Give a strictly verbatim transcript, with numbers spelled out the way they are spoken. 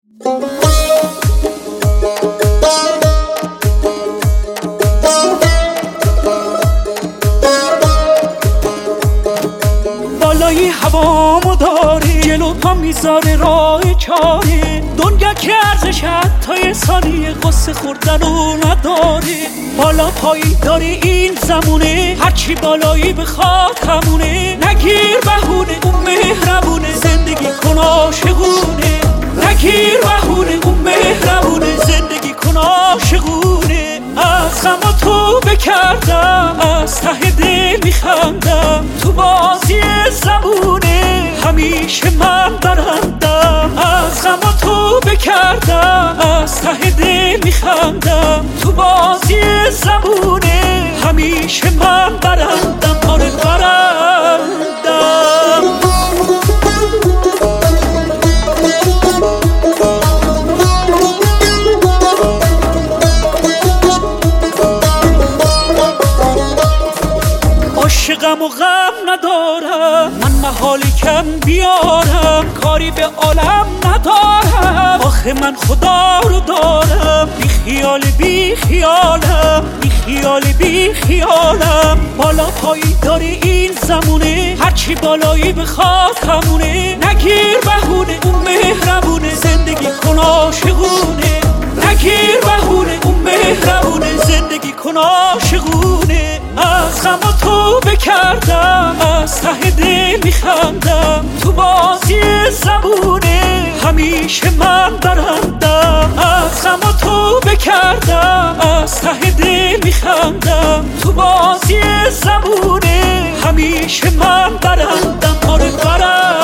بالای هوامو داری، جلو پا میذاره راه چاری، دنیا که ارزش حتی ثانیه قصه خوردنو نداری. بالا پایی داری این زمونه، هرچی بالایی بخواد همونه. نگیر بهونه اون مهربونه، زندگی کن عاشقونه. نگیر بهونه اون مهربونه، زندگی کن عاشقونه. از غم و توبه کردم، از ته دل میخندم، تو بازی زمونه همیشه من برندم. از غم و توبه کردم، از ته دل میخندم، تو بازی زمونه همیشه من برندم. آره برندم. عاشقم و غم ندارم، من محالی کم بیارم، کاری به عالم ندارم. آخه من خدا رو دارم، بی خیال بی خیالم، بی خیال بی خیالم. بالا پایی داری این زمونه، هرچی بالایی بخواد همونه. نگیر بهونه اون مهربونه، زندگی کن عاشقونه. نگیر بهونه اون مهربونه، زندگی کن عاشقونه. از غم و توبه کردم، از ته دل میخندم، تو بازی زمونه همیشه من برندم. از غم و توبه کردم، از ته دل میخندم، تو بازی زمونه همیشه من برندم. آره برندم.